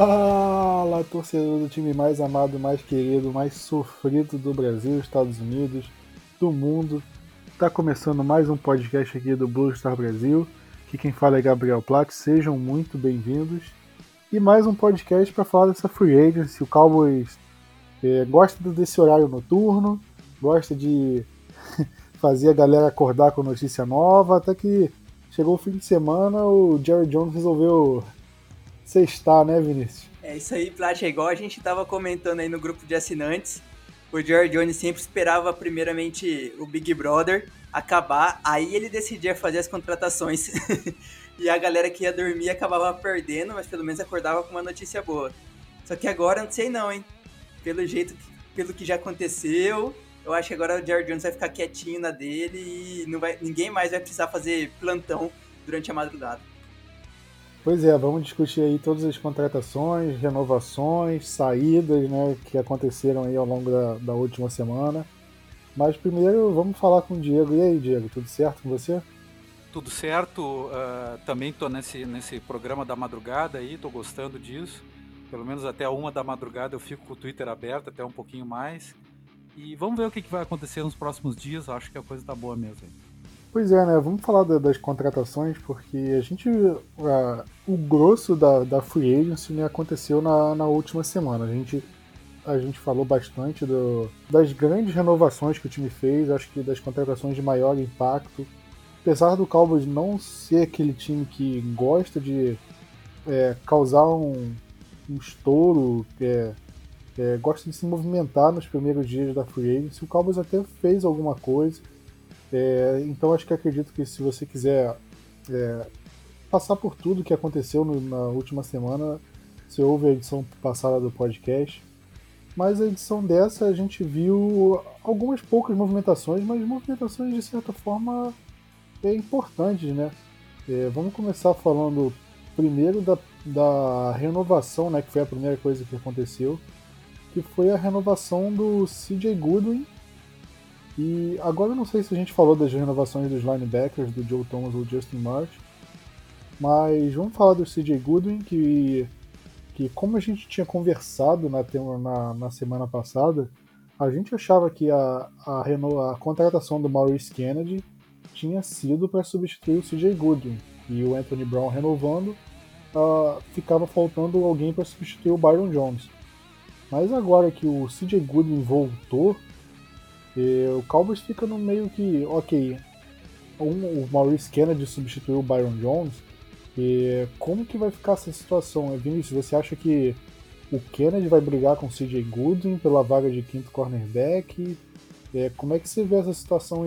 Fala, torcedor do time mais amado, mais querido, mais sofrido do Brasil, Estados Unidos, do mundo. Tá começando mais um podcast aqui do Blue Star Brasil. Aqui quem fala é Gabriel Plaque, sejam muito bem-vindos. E mais um podcast para falar dessa free agency. O Cowboys gosta desse horário noturno, gosta de fazer a galera acordar com notícia nova, até que chegou o fim de semana, o Jerry Jones resolveu sextar, né, Vinícius? É isso aí, Plat, é igual a gente tava comentando aí no grupo de assinantes. O Jerry Jones sempre esperava primeiramente o Big Brother acabar, aí ele decidia fazer as contratações. E a galera que ia dormir acabava perdendo, mas pelo menos acordava com uma notícia boa. Só que agora não sei não, hein? Pelo que já aconteceu, eu acho que agora o Jerry Jones vai ficar quietinho na dele e ninguém mais vai precisar fazer plantão durante a madrugada. Pois é, vamos discutir aí todas as contratações, renovações, saídas, né, que aconteceram aí ao longo da última semana. Mas primeiro vamos falar com o Diego. E aí, Diego, tudo certo com você? Tudo certo, também estou nesse programa da madrugada aí, estou gostando disso. Pelo menos até 1 da madrugada eu fico com o Twitter aberto, até um pouquinho mais. E vamos ver o que vai acontecer nos próximos dias, acho que a coisa tá boa mesmo aí. Pois é, né? Vamos falar das contratações, porque a gente. O grosso da Free Agency, né, aconteceu na última semana. A gente falou bastante das grandes renovações que o time fez, acho que das contratações de maior impacto. Apesar do Cowboys não ser aquele time que gosta de causar um estouro, gosta de se movimentar nos primeiros dias da Free Agency, o Cowboys até fez alguma coisa. Então acho que acredito que se você quiser passar por tudo que aconteceu na última semana, você ouve a edição passada do podcast. Mas a edição dessa a gente viu algumas poucas movimentações, mas movimentações de certa forma importantes, né? Vamos começar falando primeiro da renovação, né, que foi a primeira coisa que aconteceu, que foi a renovação do CJ Goodwin. E agora eu não sei se a gente falou das renovações dos linebackers, do Joe Thomas ou Justin March, mas vamos falar do CJ Goodwin, que como a gente tinha conversado na semana passada, a gente achava que a contratação do Maurice Kennedy tinha sido para substituir o CJ Goodwin, e o Anthony Brown renovando, ficava faltando alguém para substituir o Byron Jones. Mas agora que o CJ Goodwin voltou, o Cowboys fica no meio que, ok, o Maurice Kennedy substituiu o Byron Jones, e como que vai ficar essa situação? Vinícius, você acha que o Kennedy vai brigar com o CJ Goodwin pela vaga de quinto cornerback? Como é que você vê essa situação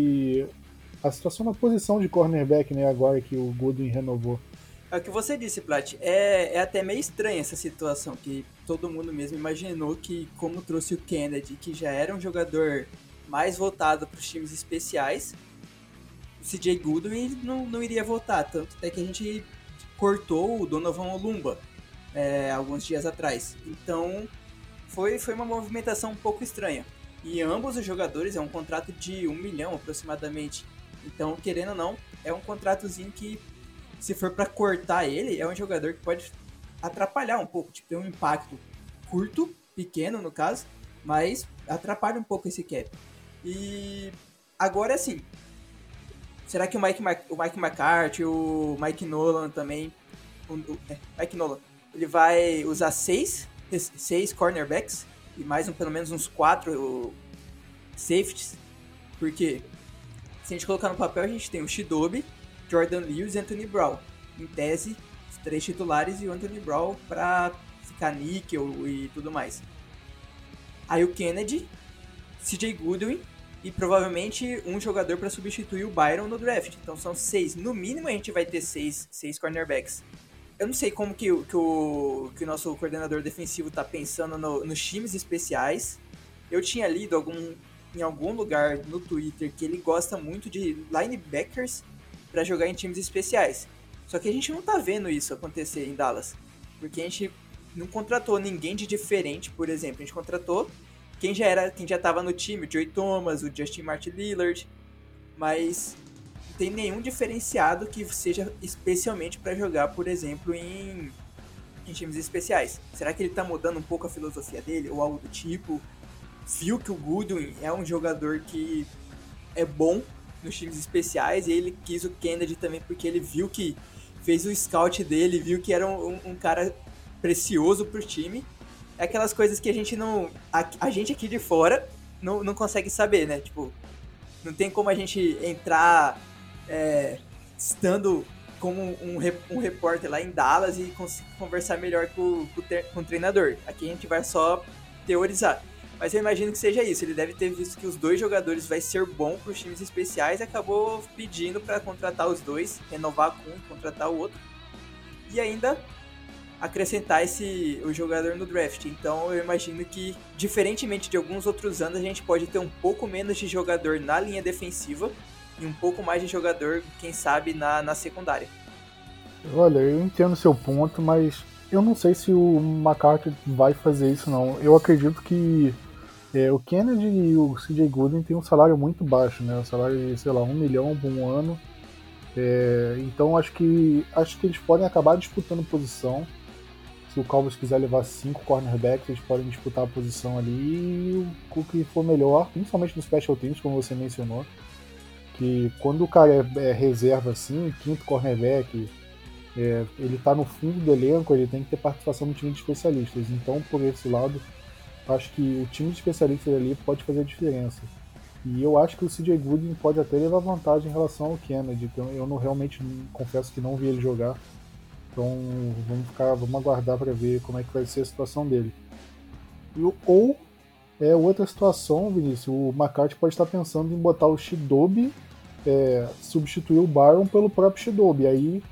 a situação na posição de cornerback, né, agora que o Goodwin renovou? É o que você disse, Plat. É até meio estranha essa situação, que todo mundo mesmo imaginou que, como trouxe o Kennedy, que já era um jogador mais voltado para os times especiais, o CJ Goodwin não iria voltar. Tanto até que a gente cortou o Donovan Olumba alguns dias atrás. Então, foi uma movimentação um pouco estranha. E ambos os jogadores é um contrato de 1 milhão aproximadamente. Então, querendo ou não, é um contratozinho que, se for para cortar ele, é um jogador que pode atrapalhar um pouco, tipo, ter um impacto curto, pequeno no caso, mas atrapalha um pouco esse cap. E agora assim, será que o Mike McCarthy, o Mike Nolan também, Mike Nolan, ele vai usar seis cornerbacks e mais pelo menos uns 4 safeties? Porque se a gente colocar no papel, a gente tem o Chidobe, Jordan Lewis e Anthony Brown. Em tese, os 3 titulares e o Anthony Brown para ficar níquel e tudo mais. Aí o Kennedy, CJ Goodwin e provavelmente um jogador para substituir o Byron no draft. Então são 6. No mínimo a gente vai ter 6 cornerbacks. Eu não sei como que o nosso coordenador defensivo está pensando nos times especiais. Eu tinha lido em algum lugar no Twitter que ele gosta muito de linebackers para jogar em times especiais. Só que a gente não tá vendo isso acontecer em Dallas, porque a gente não contratou ninguém de diferente, por exemplo. A gente contratou quem já tava no time, o Joey Thomas, o Justin Martin Lillard, mas não tem nenhum diferenciado que seja especialmente para jogar, por exemplo, em em times especiais. Será que ele tá mudando um pouco a filosofia dele ou algo do tipo? Viu que o Goodwin é um jogador que é bom nos times especiais e ele quis o Kennedy também porque ele viu que fez o scout dele, viu que era um cara precioso pro time. É aquelas coisas que a gente não... A gente aqui de fora não consegue saber, né? Tipo, não tem como a gente entrar estando como um repórter lá em Dallas e conversar melhor com o treinador. Aqui a gente vai só teorizar. Mas eu imagino que seja isso. Ele deve ter visto que os dois jogadores vai ser bom para os times especiais e acabou pedindo para contratar os dois, renovar com um e contratar o outro. E ainda acrescentar o jogador no draft. Então eu imagino que, diferentemente de alguns outros anos, a gente pode ter um pouco menos de jogador na linha defensiva e um pouco mais de jogador, quem sabe, na secundária. Olha, eu entendo seu ponto, mas eu não sei se o McCarthy vai fazer isso, não. Eu acredito que o Kennedy e o CJ Goodwin têm um salário muito baixo, né? Um salário de, sei lá, $1 milhão por um ano. Então acho que eles podem acabar disputando posição. Se o Cowboys quiser levar 5 cornerbacks, eles podem disputar a posição ali e o que for melhor, principalmente no special teams, como você mencionou, que quando o cara é reserva assim, quinto cornerback, ele tá no fundo do elenco, ele tem que ter participação no time de especialistas. Então, por esse lado, acho que o time de especialistas ali pode fazer a diferença. E eu acho que o CJ Goodwin pode até levar vantagem em relação ao Kennedy. Então eu realmente confesso que não vi ele jogar. Então vamos aguardar para ver como é que vai ser a situação dele. Ou outra situação, Vinícius, o McCarthy pode estar pensando em botar o Chidobe, substituir o Byron pelo próprio Chidobe. Aí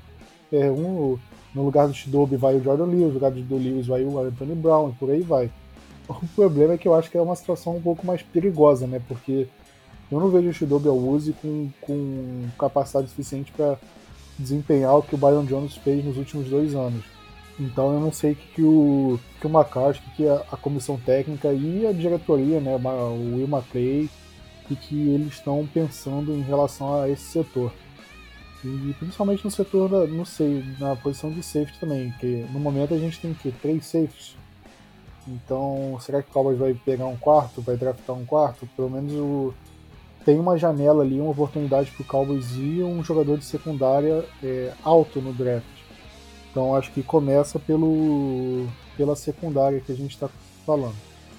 no lugar do Chidobe vai o Jordan Lewis, no lugar do Lewis vai o Anthony Brown, e por aí vai. O problema é que eu acho que é uma situação um pouco mais perigosa, né? Porque eu não vejo o Chidobe Awuzie com capacidade suficiente para desempenhar o que o Byron Jones fez nos últimos 2 anos. Então eu não sei o que o McCarthy, que a comissão técnica e a diretoria, né, o Will McClay, e que eles estão pensando em relação a esse setor. E principalmente no setor na posição de safety também, que no momento a gente tem 3 safeties. Então, será que o Cowboys vai pegar um quarto, vai draftar um quarto? Pelo menos tem uma janela ali, uma oportunidade para o Cowboys ir um jogador de secundária alto no draft. Então acho que começa pela secundária que a gente está falando.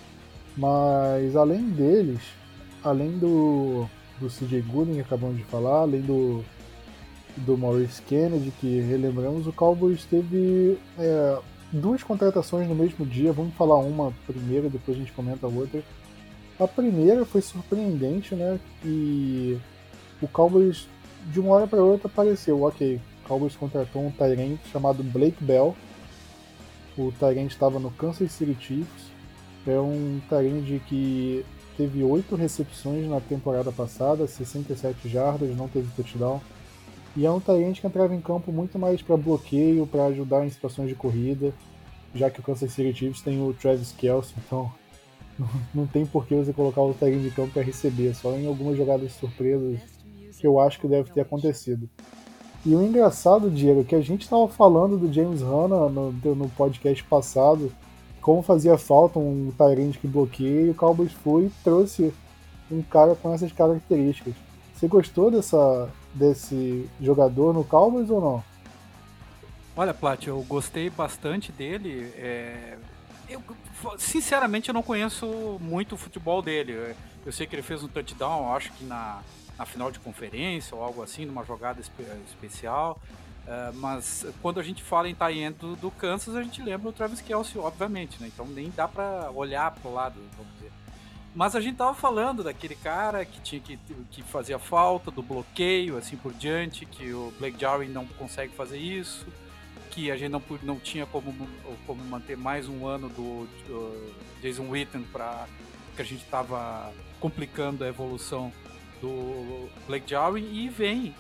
Mas além deles, além do CJ Goodwin que acabamos de falar, além do Maurice Kennedy, que relembramos, o Cowboys teve 2 contratações no mesmo dia. Vamos falar uma primeiro, depois a gente comenta a outra. A primeira foi surpreendente, né? E o Cowboys, de uma hora para outra, apareceu. Ok, o Cowboys contratou um tight end chamado Blake Bell. O tight end estava no Kansas City Chiefs. É um tight end que teve 8 recepções na temporada passada, 67 jardas, não teve touchdown. E é um tight end que entrava em campo muito mais para bloqueio, para ajudar em situações de corrida, já que o Kansas City Chiefs tem o Travis Kelce, então não tem por que você colocar o tight end de campo para receber, só em algumas jogadas surpresas que eu acho que deve ter acontecido. E o engraçado, Diego, é que a gente estava falando do James Hanna no podcast passado, como fazia falta um tight end que bloqueia, e o Cowboys foi e trouxe um cara com essas características. Você gostou desse jogador no Cowboys ou não? Olha, Plat, eu gostei bastante dele. Eu, sinceramente, eu não conheço muito o futebol dele. Eu sei que ele fez um touchdown, acho que na final de conferência ou algo assim, numa jogada especial. Mas quando a gente fala em tight end do Kansas, a gente lembra o Travis Kelce, obviamente, né? Então nem dá pra olhar pro lado, vamos dizer. Mas a gente tava falando daquele cara que fazia falta, do bloqueio, assim por diante, que o Blake Jarwin não consegue fazer isso, que a gente não tinha como manter mais um ano do Jason Witten, que a gente tava complicando a evolução do Blake Jarwin, e vem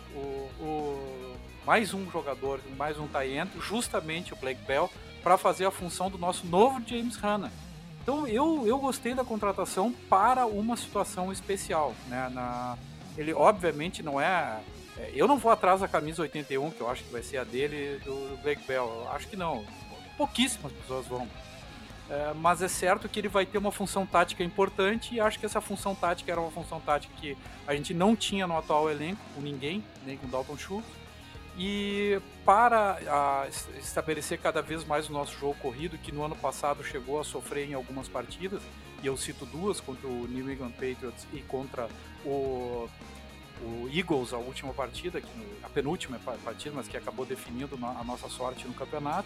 mais um jogador, mais um tight end, justamente o Blake Bell, para fazer a função do nosso novo James Hanna. Então eu gostei da contratação para uma situação especial, né? Ele obviamente não é... Eu não vou atrás da camisa 81, que eu acho que vai ser a dele, do Blake Bell. Eu acho que não. pouquíssimas pessoas vão. Mas é certo que ele vai ter uma função tática importante, e acho que essa função tática era uma função tática que a gente não tinha no atual elenco, com ninguém, nem com Dalton Schultz. E para estabelecer cada vez mais o nosso jogo corrido, que no ano passado chegou a sofrer em algumas partidas, e eu cito duas, contra o New England Patriots e contra o Eagles, a última partida, a penúltima partida, mas que acabou definindo a nossa sorte no campeonato.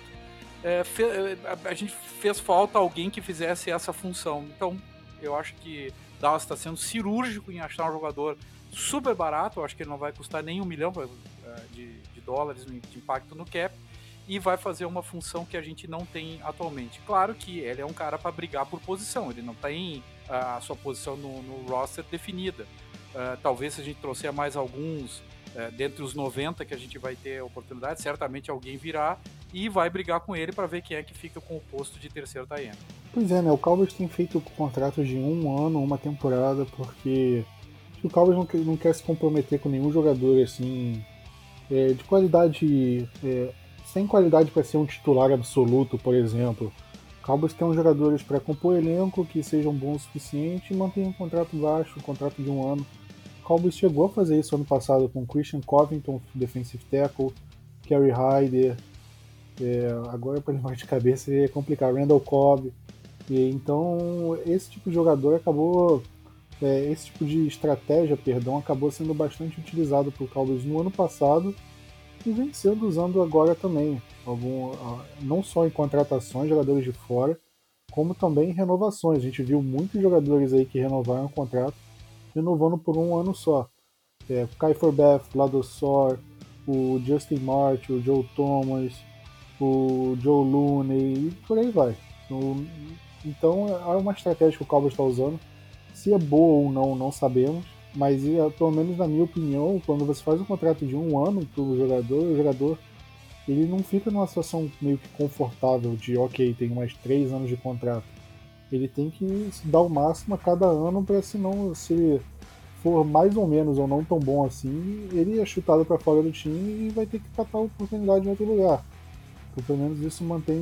A gente fez falta alguém que fizesse essa função. Então, eu acho que Dallas está sendo cirúrgico em achar um jogador super barato. Eu acho que ele não vai custar nem $1 milhão de dólares de impacto no cap, e vai fazer uma função que a gente não tem atualmente. Claro que ele é um cara para brigar por posição, ele não tem a sua posição no roster definida. Talvez se a gente trouxer mais alguns dentre os 90 que a gente vai ter a oportunidade, certamente alguém virá e vai brigar com ele para ver quem é que fica com o posto de terceiro tight end. Pois é, né? O Cowboys tem feito contratos de 1 ano, uma temporada, porque o Cowboys não quer se comprometer com nenhum jogador assim de qualidade, sem qualidade para ser um titular absoluto, por exemplo. O Cowboys tem uns jogadores para compor elenco que sejam bons o suficiente e mantenham um contrato baixo, um contrato de 1 ano. O Cowboys chegou a fazer isso ano passado com Christian Covington, defensive tackle, Kerry Hyder, agora para lembrar de cabeça é complicado, Randall Cobb. Então esse tipo de jogador esse tipo de estratégia, acabou sendo bastante utilizado por Cowboys no ano passado e vem sendo usando agora também, não só em contratações, jogadores de fora, como também em renovações. A gente viu muitos jogadores aí que renovaram o contrato, renovando por 1 ano só. O Kai Forbath, Ladosor, o Justin Martin, o Joe Thomas, o Joe Looney e por aí vai. Então é uma estratégia que o Cowboys está usando. Se é boa ou não sabemos, mas pelo menos na minha opinião, quando você faz um contrato de 1 ano para o jogador ele não fica numa situação meio que confortável de ok, tem mais 3 anos de contrato. Ele tem que se dar o máximo a cada ano, para senão, se ele for mais ou menos ou não tão bom assim, ele é chutado para fora do time e vai ter que catar a oportunidade em outro lugar. Então, pelo menos isso mantém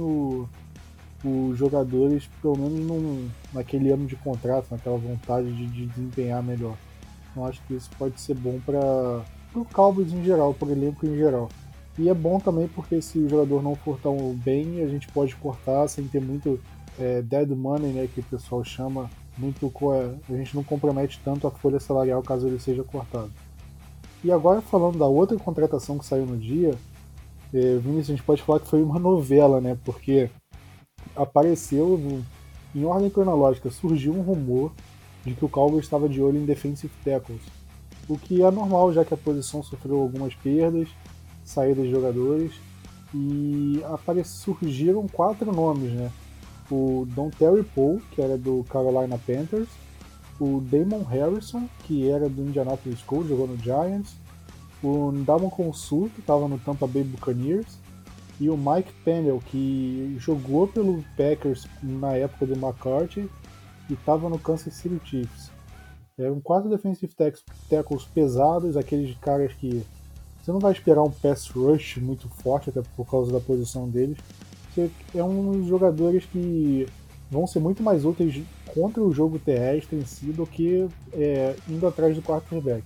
os jogadores, pelo menos naquele ano de contrato, naquela vontade de desempenhar melhor. Então acho que isso pode ser bom para o Cowboys em geral, para o elenco em geral. E é bom também porque se o jogador não for tão bem, a gente pode cortar sem ter muito dead money, né, que o pessoal chama, a gente não compromete tanto a folha salarial caso ele seja cortado. E agora falando da outra contratação que saiu no dia, Vinícius, a gente pode falar que foi uma novela, né, porque apareceu em ordem cronológica, surgiu um rumor de que o Cowboys estava de olho em defensive tackles, o que é normal, já que a posição sofreu algumas perdas, saídas de jogadores, e surgiram 4 nomes, né? O Dontari Poe, que era do Carolina Panthers, o Damon Harrison, que era do Indianapolis Colts, jogou no Giants, o Ndamukong Suh, que estava no Tampa Bay Buccaneers, e o Mike Pennell, que jogou pelo Packers na época do McCarthy e estava no Kansas City Chiefs. Eram 4 defensive tackles pesados, aqueles caras que você não vai esperar um pass rush muito forte, até por causa da posição deles. É uns jogadores que vão ser muito mais úteis contra o jogo terrestre em si do que indo atrás do quarterback.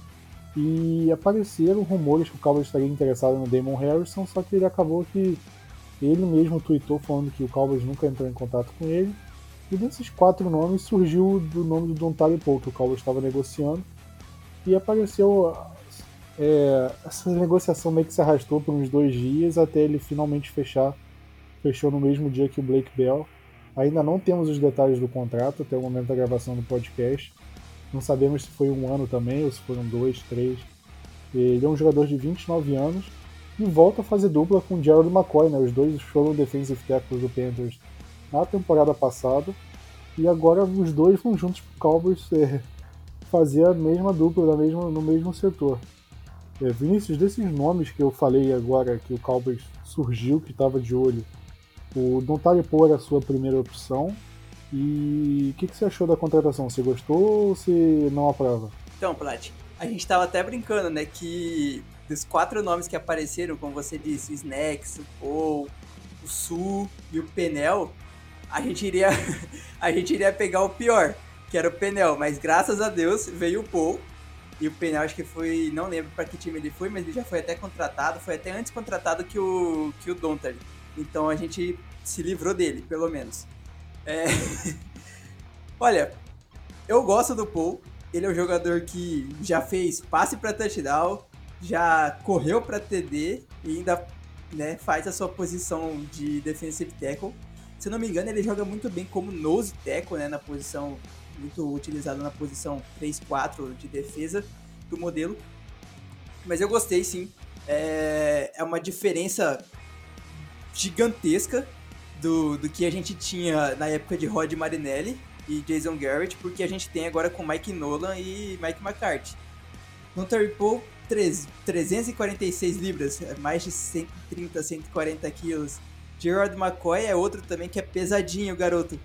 E apareceram rumores que o Cowboys estaria interessado no Damon Harrison, só que ele acabou que ele mesmo tweetou falando que o Cowboys nunca entrou em contato com ele. E desses 4 nomes surgiu do nome do Dontari Poe, que o Cowboys estava negociando. E apareceu essa negociação meio que se arrastou por uns 2 dias até ele finalmente fechar. Fechou no mesmo dia que o Blake Bell. Ainda não temos os detalhes do contrato até o momento da gravação do podcast. Não sabemos se foi 1 ano também ou se foram 2, 3. Ele é um jogador de 29 anos e volta a fazer dupla com o Gerald McCoy, né? Os dois foram defensive tackles do Panthers na temporada passada e agora os dois vão juntos pro Cowboys fazer a mesma dupla no mesmo setor. Vinícius, desses nomes que eu falei agora que o Cowboys surgiu, que estava de olho, o Dontari Poe era a sua primeira opção. E o que você achou da contratação? Você gostou ou você não aprova? Então, Plat, a gente tava até brincando, né, que dos 4 nomes que apareceram, como você disse, o Snacks, o Poe, o Su e o Penel, a gente iria pegar o pior, que era o Penel, mas graças a Deus veio o Paul. E o Penel acho que foi, não lembro para que time ele foi, mas ele já foi até contratado, foi até antes contratado que o Dontar. Então a gente se livrou dele, pelo menos. Olha, eu gosto do Paul, ele é um jogador que já fez passe para touchdown, já correu para TD e ainda, né, faz a sua posição de defensive tackle. Se eu não me engano, ele joga muito bem como nose tackle, né, na posição muito utilizado na posição 3-4 de defesa do modelo. Mas eu gostei, sim. É uma diferença gigantesca do que a gente tinha na época de Rod Marinelli e Jason Garrett, porque a gente tem agora com Mike Nolan e Mike McCarthy. No Terry Poe, 346 libras, mais de 130, 140 quilos. Gerald McCoy é outro também que é pesadinho, garoto.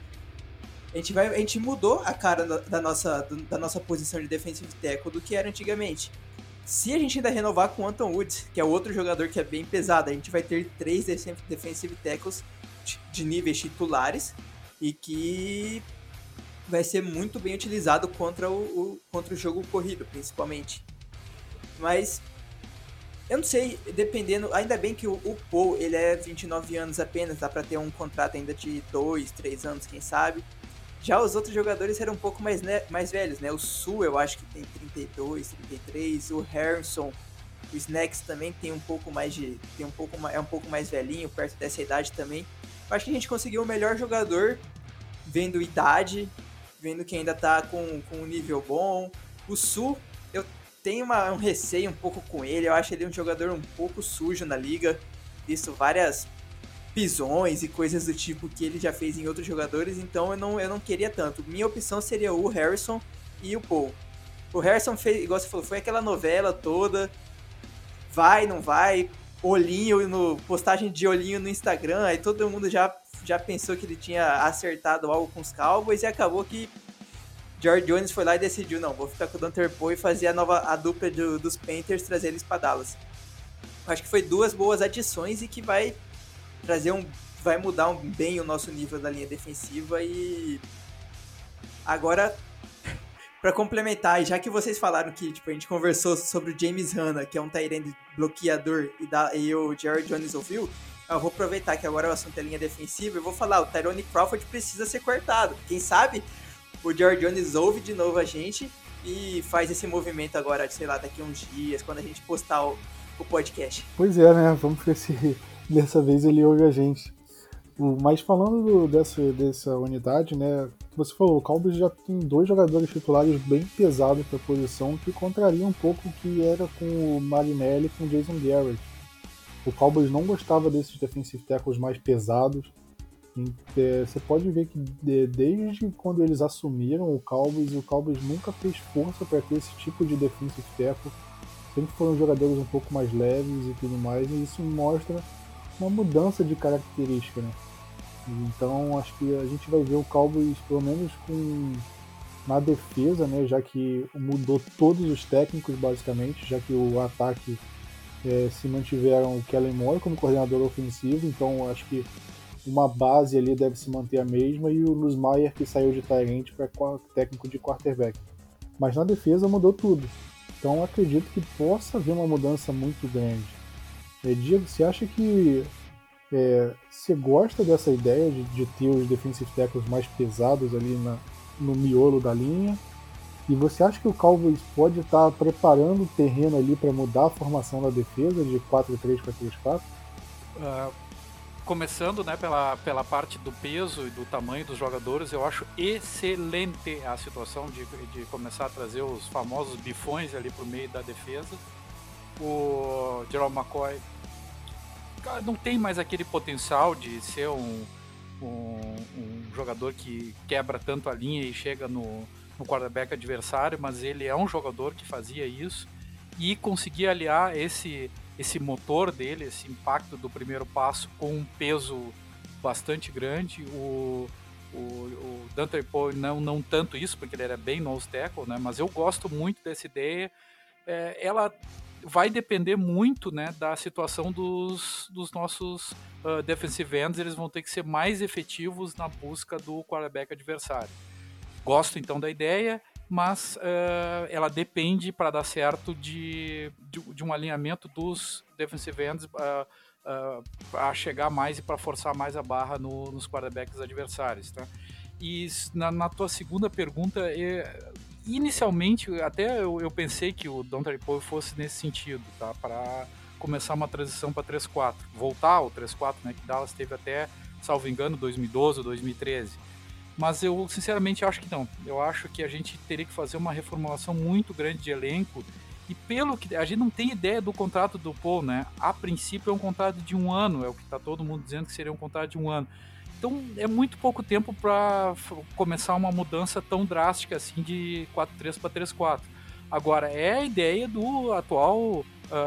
A gente mudou a cara da nossa posição de defensive tackle do que era antigamente. Se a gente ainda renovar com o Anton Woods, que é outro jogador que é bem pesado, a gente vai ter 3 defensive tackles de níveis titulares e que vai ser muito bem utilizado contra o jogo corrido, principalmente. Mas eu não sei, dependendo, ainda bem que o Paul, ele é 29 anos apenas, dá pra ter um contrato ainda de 2, 3 anos, quem sabe. Já os outros jogadores eram um pouco mais velhos, né? O Su, eu acho que tem 32, 33. O Harrison, o Snacks também tem um pouco mais é um pouco mais velhinho, perto dessa idade também. Eu acho que a gente conseguiu o melhor jogador, vendo idade, vendo que ainda tá com um nível bom. O Su, eu tenho um receio um pouco com ele. Eu acho ele um jogador um pouco sujo na liga. Visto várias pisões e coisas do tipo que ele já fez em outros jogadores, então eu não queria tanto. Minha opção seria o Harrison e o Paul. O Harrison fez, igual você falou, foi aquela novela toda, vai, não vai, postagem de olhinho no Instagram, aí todo mundo já pensou que ele tinha acertado algo com os Cowboys e acabou que George Jones foi lá e decidiu, não, vou ficar com o Donter Poe e fazer a dupla dos Panthers, trazer eles para Dallas. Acho que foi 2 boas adições e que vai mudar bem o nosso nível da linha defensiva. E agora, para complementar, já que vocês falaram que a gente conversou sobre o James Hanna, que é um tight end bloqueador, e o Jared Jones ouviu, eu vou aproveitar que agora o assunto é linha defensiva e vou falar, o Tyrone Crawford precisa ser cortado. Quem sabe o Jared Jones ouve de novo a gente e faz esse movimento agora, sei lá, daqui a uns dias, quando a gente postar o podcast. Pois é, né? Vamos ver se dessa vez ele ouve a gente. Mas falando dessa unidade, né? Você falou, o Cowboys já tem 2 jogadores titulares bem pesados para a posição, que contraria um pouco o que era com o Marinelli e com o Jason Garrett. O Cowboys não gostava desses defensive tackles mais pesados. Você pode ver que desde quando eles assumiram o Cowboys nunca fez força para ter esse tipo de defensive tackle. Sempre foram jogadores um pouco mais leves e tudo mais, e isso mostra uma mudança de característica, né? Então acho que a gente vai ver o Cowboys pelo menos na defesa, né? Já que mudou todos os técnicos basicamente, já que o ataque se mantiveram o Kellen Moore como coordenador ofensivo, então acho que uma base ali deve se manter a mesma, e o Nussmeier que saiu de Tyrant para técnico de quarterback. Mas na defesa mudou tudo. Então acredito que possa haver uma mudança muito grande. Diego, você acha que você gosta dessa ideia de ter os defensive tackles mais pesados ali no miolo da linha? E você acha que o Cowboys pode estar preparando o terreno ali para mudar a formação da defesa de 4-3 para 3-4? Começando, né, pela parte do peso e do tamanho dos jogadores, eu acho excelente a situação de começar a trazer os famosos bifões ali pro meio da defesa. O Gerald McCoy não tem mais aquele potencial de ser um jogador que quebra tanto a linha e chega no quarterback adversário, mas ele é um jogador que fazia isso e conseguia aliar esse motor dele, esse impacto do primeiro passo com um peso bastante grande. O Donter Poe não tanto isso, porque ele era bem nose tackle, né? Mas eu gosto muito dessa ideia. Ela vai depender muito, né, da situação dos nossos defensive ends. Eles vão ter que ser mais efetivos na busca do quarterback adversário. Gosto então da ideia, mas ela depende, para dar certo, de um alinhamento dos defensive ends para chegar mais e para forçar mais a barra nos quarterbacks adversários, tá? E na tua segunda pergunta, inicialmente até eu pensei que o Dontari Poe fosse nesse sentido, tá? Para começar uma transição para 3-4, voltar ao 3-4, né? Que Dallas teve até, salvo engano, 2012 ou 2013. Mas eu sinceramente acho que não. Eu acho que a gente teria que fazer uma reformulação muito grande de elenco. E pelo que a gente não tem ideia do contrato do Paul, né? A princípio é um contrato de 1 ano, é o que está todo mundo dizendo que seria um contrato de 1 ano. Então é muito pouco tempo para começar uma mudança tão drástica assim de 4-3 para 3-4. Agora, a ideia do atual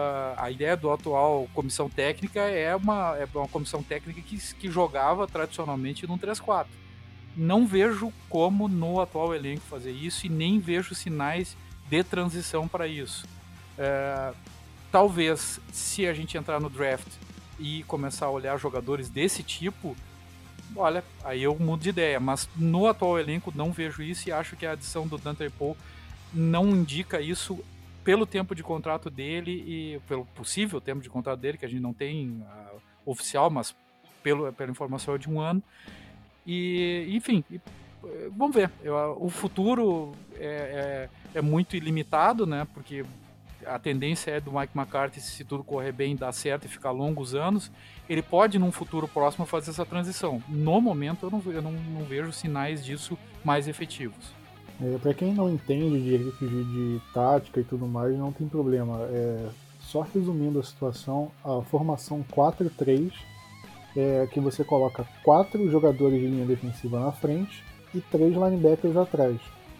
comissão técnica é uma comissão técnica que jogava tradicionalmente num 3-4. Não vejo como no atual elenco fazer isso e nem vejo sinais de transição para isso. Talvez, se a gente entrar no draft e começar a olhar jogadores desse tipo, olha, aí eu mudo de ideia, mas no atual elenco não vejo isso e acho que a adição do Dontari Poe não indica isso pelo tempo de contrato dele e pelo possível tempo de contrato dele, que a gente não tem oficial, mas pela informação é de 1 ano. E, enfim, vamos ver. O futuro é muito ilimitado, né? Porque a tendência é do Mike McCarthy, se tudo correr bem, dar certo e ficar longos anos. Ele pode, num futuro próximo, fazer essa transição. No momento, eu não vejo sinais disso mais efetivos. Para quem não entende de tática e tudo mais, não tem problema. Só resumindo a situação, a formação 4-3 é que você coloca 4 jogadores de linha defensiva na frente e 3 linebackers atrás.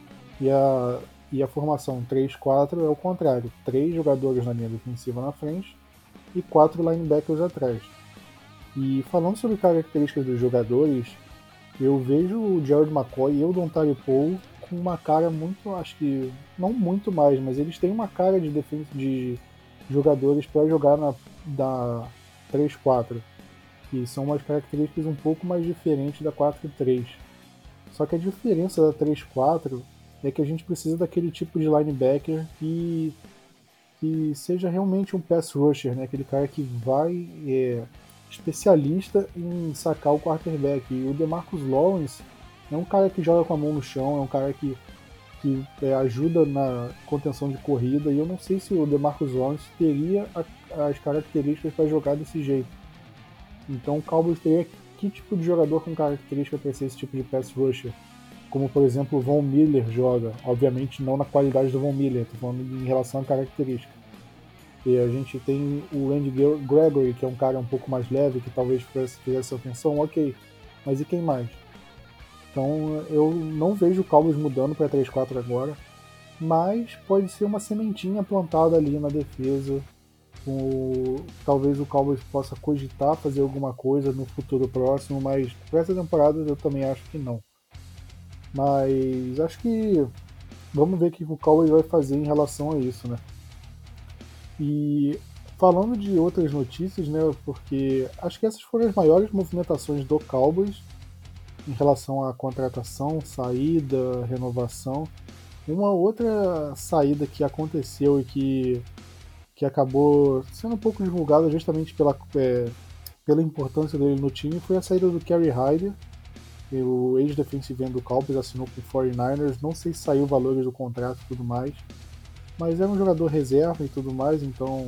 E a formação 3-4 é o contrário, 3 jogadores na linha defensiva na frente e 4 linebackers atrás. E falando sobre características dos jogadores, eu vejo o Gerald McCoy e o Dontari Poe com uma cara muito, acho que não muito mais, mas eles têm uma cara de jogadores para jogar da 3-4, que são umas características um pouco mais diferentes da 4-3. Só que a diferença da 3-4 é que a gente precisa daquele tipo de linebacker que seja realmente um pass rusher, né? Aquele cara que vai especialista em sacar o quarterback. E o DeMarcus Lawrence é um cara que joga com a mão no chão, é um cara que ajuda na contenção de corrida, e eu não sei se o DeMarcus Lawrence teria as características para jogar desse jeito. Então o Cowboys teria que tipo de jogador com característica para ser esse tipo de pass rusher? Como, por exemplo, o Von Miller joga. Obviamente não na qualidade do Von Miller, estou falando em relação à característica. E a gente tem o Randy Gregory, que é um cara um pouco mais leve, que talvez fizesse ofensão, ok. Mas e quem mais? Então eu não vejo o Cowboys mudando para 3-4 agora, mas pode ser uma sementinha plantada ali na defesa. Talvez o Cowboys possa cogitar fazer alguma coisa no futuro próximo, mas para essa temporada eu também acho que não. Mas acho que vamos ver o que o Cowboys vai fazer em relação a isso, né? E falando de outras notícias, né? Porque acho que essas foram as maiores movimentações do Cowboys em relação à contratação, saída, renovação. Uma outra saída que aconteceu e que acabou sendo um pouco divulgada justamente pela importância dele no time foi a saída do Kerry Hyder. O ex-defensive end do Cowboys assinou com o 49ers, não sei se saiu valores do contrato e tudo mais, mas era um jogador reserva e tudo mais, então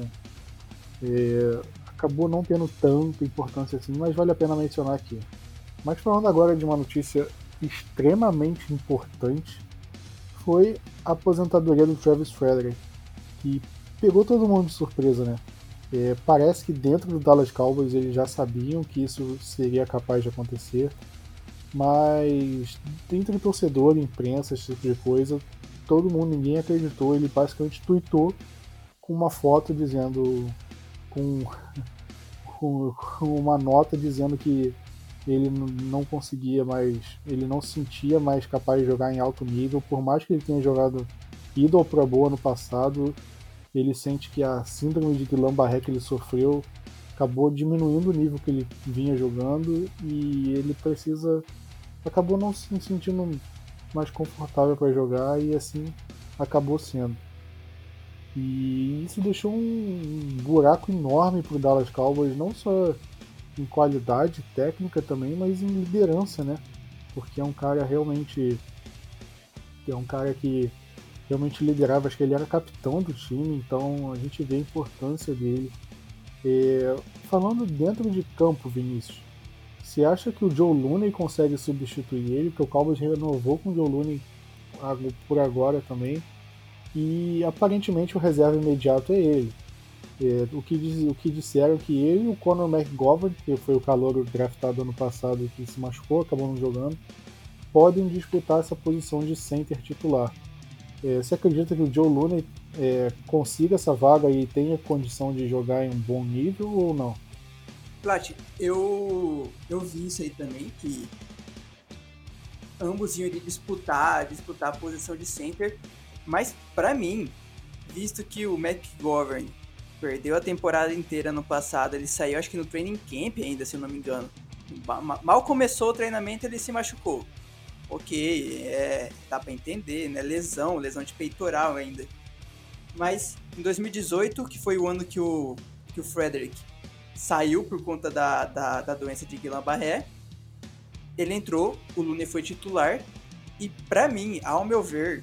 acabou não tendo tanta importância assim, mas vale a pena mencionar aqui. Mas falando agora de uma notícia extremamente importante, foi a aposentadoria do Travis Frederick, que pegou todo mundo de surpresa, né? Parece que dentro do Dallas Cowboys eles já sabiam que isso seria capaz de acontecer, mas entre o torcedor, imprensa, esse tipo de coisa, todo mundo, ninguém acreditou. Ele basicamente tweetou com uma foto dizendo, com uma nota dizendo que ele não conseguia mais, ele não se sentia mais capaz de jogar em alto nível, por mais que ele tenha ido ao Pro Bowl ano passado. ele sente que a síndrome de Guillain-Barré que ele sofreu acabou diminuindo o nível que ele vinha jogando e ele acabou não se sentindo mais confortável para jogar e assim acabou sendo. E isso deixou um buraco enorme para o Dallas Cowboys, não só em qualidade técnica também, mas em liderança, né? Porque é um cara que realmente liderava, acho que ele era capitão do time, então a gente vê a importância dele. Falando dentro de campo, Vinícius, você acha que o Joe Looney consegue substituir ele? Porque o Cowboys renovou com o Joe Looney por agora também, e aparentemente o reserva imediato é ele. O que disseram que ele e o Conor McGovern, que foi o calouro draftado ano passado que se machucou, acabou não jogando, podem disputar essa posição de center titular. Você acredita que o Joe Looney consiga essa vaga e tenha condição de jogar em um bom nível ou não? Plat, eu vi isso aí também, que ambos iam disputar a posição de center, mas para mim, visto que o McGovern perdeu a temporada inteira no passado, ele saiu acho que no training camp ainda, se eu não me engano. Mal começou o treinamento, ele se machucou. Ok, dá pra entender, né? Lesão de peitoral ainda. Mas em 2018, que foi o ano que o Frederick saiu por conta da doença de Guillain-Barré, ele entrou, o Looney foi titular, e pra mim, ao meu ver,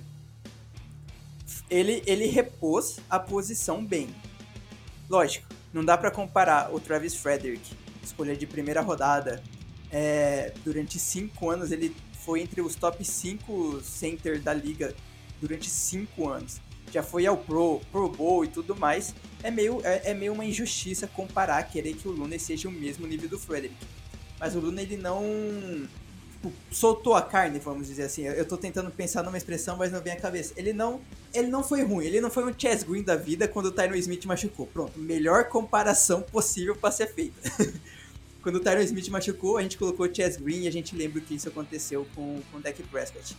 ele repôs a posição bem. Lógico, não dá pra comparar o Travis Frederick, escolha de primeira rodada, durante 5 anos, ele foi entre os top 5 center da liga durante 5 anos. Já foi ao Pro Bowl e tudo mais. É meio uma injustiça comparar, querer que o Looney seja o mesmo nível do Frederick. Mas o Looney, ele não soltou a carne, vamos dizer assim. Eu tô tentando pensar numa expressão, mas não vem à cabeça. Ele não foi ruim, ele não foi um Chaz Green da vida quando o Tyron Smith machucou. Pronto, melhor comparação possível para ser feita. Quando o Tyron Smith machucou, a gente colocou o Chaz Green e a gente lembra que isso aconteceu com o Dak Prescott.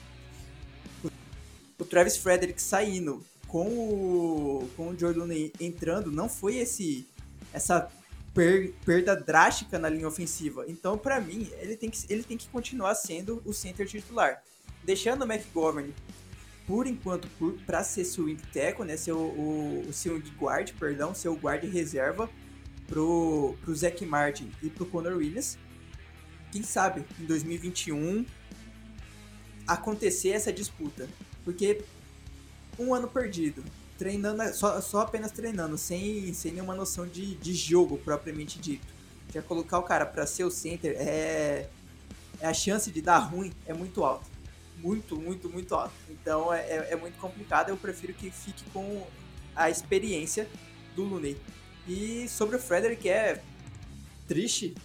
O Travis Frederick saindo com o Joe Looney entrando, não foi essa perda drástica na linha ofensiva. Então, para mim, ele tem que continuar sendo o center titular. Deixando o McGovern, por enquanto, para ser swing tackle, né, ser o swing guard, ser o guard reserva, pro Zach Martin e pro Conor Williams. Quem sabe em 2021 acontecer essa disputa, porque um ano perdido, treinando, só apenas treinando, sem nenhuma noção de jogo propriamente dito. Já colocar o cara para ser o center, a chance de dar ruim é muito alta. Muito, muito, muito alta. Então é muito complicado. Eu prefiro que fique com a experiência do Looney. E sobre o Frederick, é triste.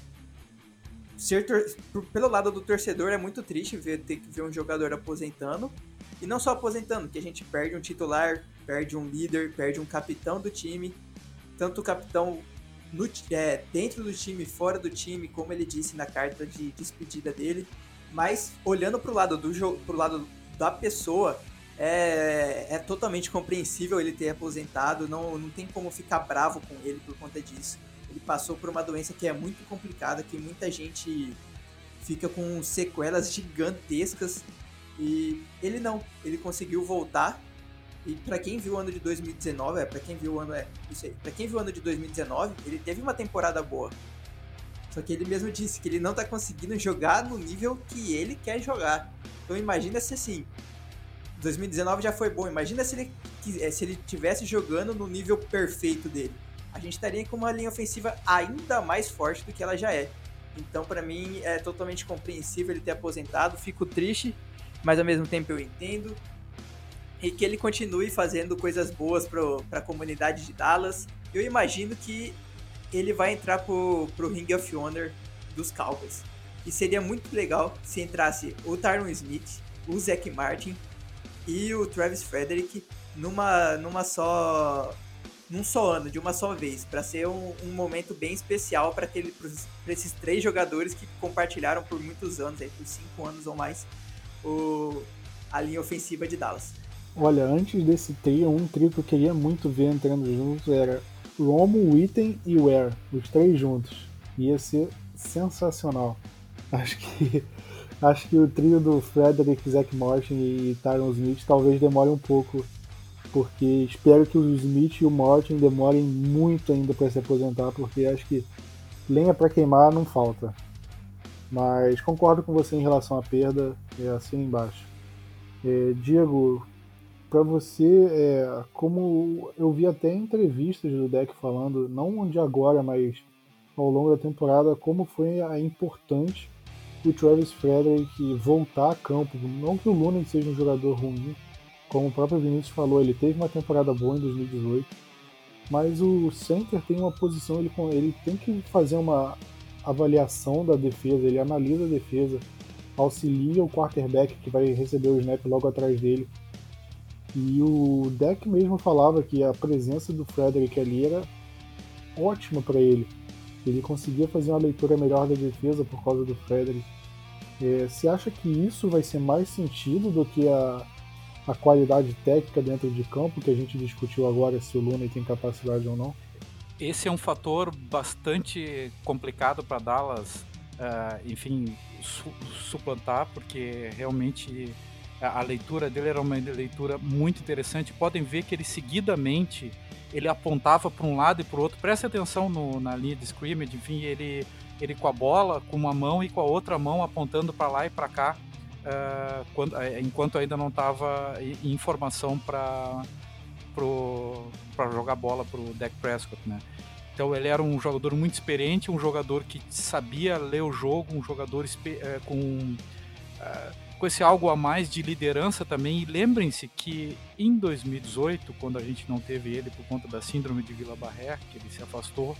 Pelo lado do torcedor, é muito triste ter que ver um jogador aposentando. E não só aposentando, que a gente perde um titular, perde um líder, perde um capitão do time. Tanto o capitão dentro do time, fora do time, como ele disse na carta de despedida dele. Mas olhando pro lado da pessoa, é totalmente compreensível ele ter aposentado, não tem como ficar bravo com ele por conta disso. Ele passou por uma doença que é muito complicada, que muita gente fica com sequelas gigantescas, e ele conseguiu voltar. E para quem viu o ano de 2019, para quem viu o ano de 2019, ele teve uma temporada boa. Só que ele mesmo disse que ele não tá conseguindo jogar no nível que ele quer jogar. Então imagina se assim, 2019 já foi bom, imagina se ele tivesse jogando no nível perfeito dele. A gente estaria com uma linha ofensiva ainda mais forte do que ela já é. Então, para mim, é totalmente compreensível ele ter aposentado. Fico triste, mas ao mesmo tempo eu entendo. E que ele continue fazendo coisas boas para a comunidade de Dallas. Eu imagino que ele vai entrar pro Ring of Honor dos Cowboys. E seria muito legal se entrasse o Tyron Smith, o Zach Martin e o Travis Frederick num só ano, de uma só vez, para ser um momento bem especial para esses 3 jogadores que compartilharam por muitos anos, por 5 anos ou mais, a linha ofensiva de Dallas. Olha, antes desse trio, um trio que eu queria muito ver entrando juntos era Romo, Witten e Ware, os três juntos. Ia ser sensacional. Acho que, acho que o trio do Frederick, Zach Martin e Tyron Smith talvez demore um pouco, porque espero que o Smith e o Martin demorem muito ainda para se aposentar, porque acho que lenha para queimar não falta. Mas concordo com você em relação à perda, assim embaixo. Diego, para você, como eu vi até entrevistas do deck falando, não de agora, mas ao longo da temporada, como foi importante o Travis Frederick voltar a campo. Não que o Looney seja um jogador ruim, como o próprio Vinícius falou, ele teve uma temporada boa em 2018, mas o center tem uma posição, ele tem que fazer uma avaliação da defesa, ele analisa a defesa, auxilia o quarterback que vai receber o snap logo atrás dele. E o deck mesmo falava que a presença do Frederick ali era ótima para ele. Ele conseguia fazer uma leitura melhor da defesa por causa do Frederick. Você acha que isso vai ser mais sentido do que a qualidade técnica dentro de campo, que a gente discutiu agora, se o Looney tem capacidade ou não? Esse é um fator bastante complicado para Dallas, enfim, suplantar, porque realmente a leitura dele era uma leitura muito interessante. Podem ver que ele seguidamente ele apontava para um lado e para o outro. Preste atenção na linha de scrimmage, enfim, ele com a bola, com uma mão e com a outra mão apontando para lá e para cá, enquanto ainda não estava em formação para jogar bola para o Dak Prescott, né? Então ele era um jogador muito experiente, um jogador que sabia ler o jogo, um jogador com esse algo a mais de liderança também. E lembrem-se que em 2018, quando a gente não teve ele por conta da síndrome de Guillain-Barré, que ele se afastou,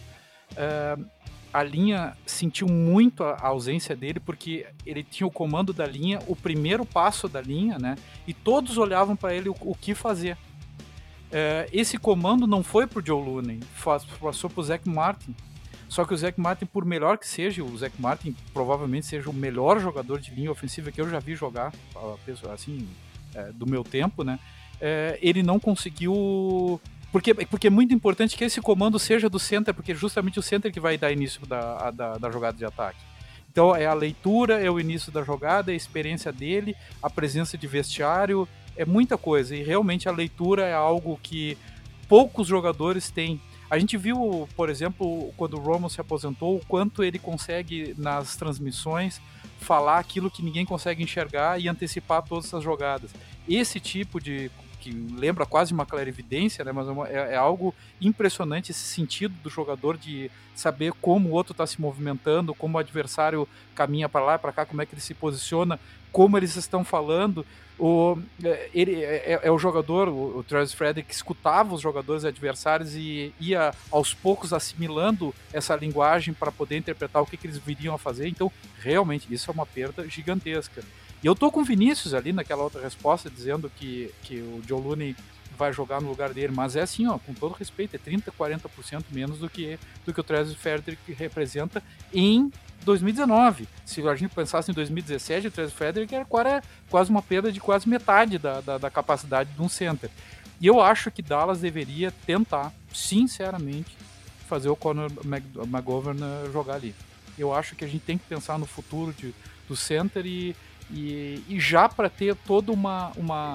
a linha sentiu muito a ausência dele, porque ele tinha o comando da linha, o primeiro passo da linha, né? E todos olhavam para ele o que fazer. Esse comando não foi pro Joe Looney, passou pro Zach Martin. Só que o Zach Martin, por melhor que seja, o Zach Martin provavelmente seja o melhor jogador de linha ofensiva que eu já vi jogar, assim, do meu tempo, né? Ele não conseguiu... Porque é muito importante que esse comando seja do center, porque é justamente o center que vai dar início da jogada de ataque. Então é a leitura, é o início da jogada, é a experiência dele, a presença de vestiário, é muita coisa. E realmente a leitura é algo que poucos jogadores têm. A gente viu, por exemplo, quando o Romo se aposentou, o quanto ele consegue, nas transmissões, falar aquilo que ninguém consegue enxergar e antecipar todas essas jogadas. Esse tipo de... que lembra quase uma clarividência, né? Mas é algo impressionante, esse sentido do jogador de saber como o outro está se movimentando, como o adversário caminha para lá e para cá, como é que ele se posiciona, como eles estão falando. Ele é o jogador, o Travis Frederick, que escutava os jogadores adversários e ia aos poucos assimilando essa linguagem para poder interpretar o que eles viriam a fazer. Então, realmente, isso é uma perda gigantesca. E eu tô com o Vinícius ali naquela outra resposta, dizendo que o Joe Looney vai jogar no lugar dele, mas é assim, ó, com todo respeito, é 30%, 40% menos do que o Travis Frederick representa em 2019. Se a gente pensasse em 2017, o Travis Frederick era quase uma perda de quase metade da capacidade de um center. E eu acho que Dallas deveria tentar, sinceramente, fazer o Connor McGovern jogar ali. Eu acho que a gente tem que pensar no futuro do center e já para ter toda uma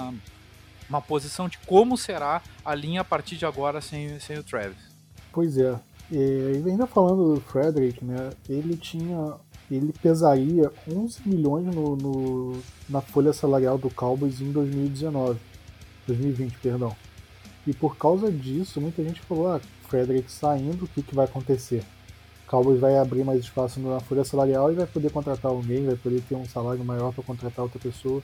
posição de como será a linha a partir de agora sem o Travis. Pois é. E ainda falando do Frederick, né, ele pesaria 11 milhões na folha salarial do Cowboys em 2020, perdão. E por causa disso, muita gente falou, Frederick saindo, o que vai acontecer? O Cowboys vai abrir mais espaço na folha salarial e vai poder contratar alguém, vai poder ter um salário maior para contratar outra pessoa.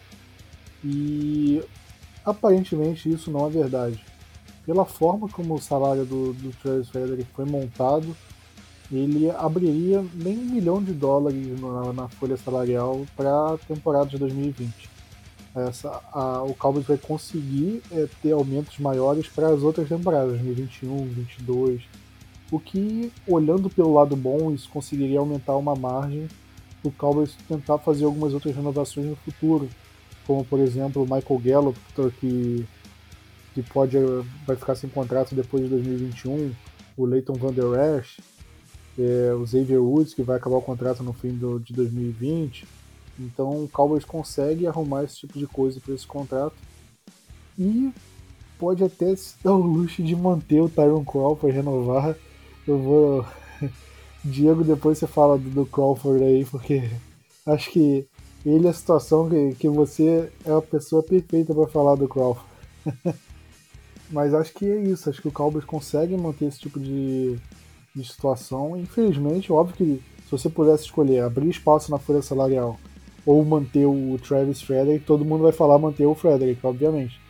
E aparentemente isso não é verdade. Pela forma como o salário do Travis Frederick foi montado, ele abriria nem $1 milhão na folha salarial para a temporada de 2020. O Cowboys vai conseguir ter aumentos maiores para as outras temporadas, 2021, 2022, o que, olhando pelo lado bom, isso conseguiria aumentar uma margem para o Cowboys tentar fazer algumas outras renovações no futuro, como por exemplo o Michael Gallup, que que vai ficar sem contrato depois de 2021, o Leighton Van Der Esch, o Xavier Woods, que vai acabar o contrato no fim de 2020. Então o Cowboys consegue arrumar esse tipo de coisa para esse contrato e pode até se dar o luxo de manter o Tyrone Crawford, renovar. Diego, depois você fala do Crawford aí, porque acho que ele é a situação que você é a pessoa perfeita para falar do Crawford. Mas acho que é isso, acho que o Cowboys consegue manter esse tipo de situação. Infelizmente, óbvio que se você pudesse escolher abrir espaço na folha salarial ou manter o Travis Frederick, todo mundo vai falar manter o Frederick, obviamente.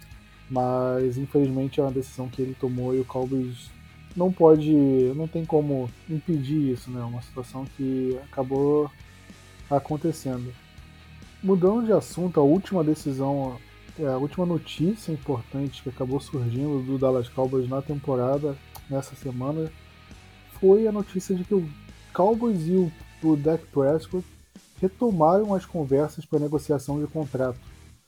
Mas infelizmente é uma decisão que ele tomou e o Cowboys não tem como impedir isso, né? Uma situação que acabou acontecendo. Mudando de assunto, a última decisão, a última notícia importante que acabou surgindo do Dallas Cowboys na temporada, nessa semana, foi a notícia de que o Cowboys e o Dak Prescott retomaram as conversas para negociação de contrato.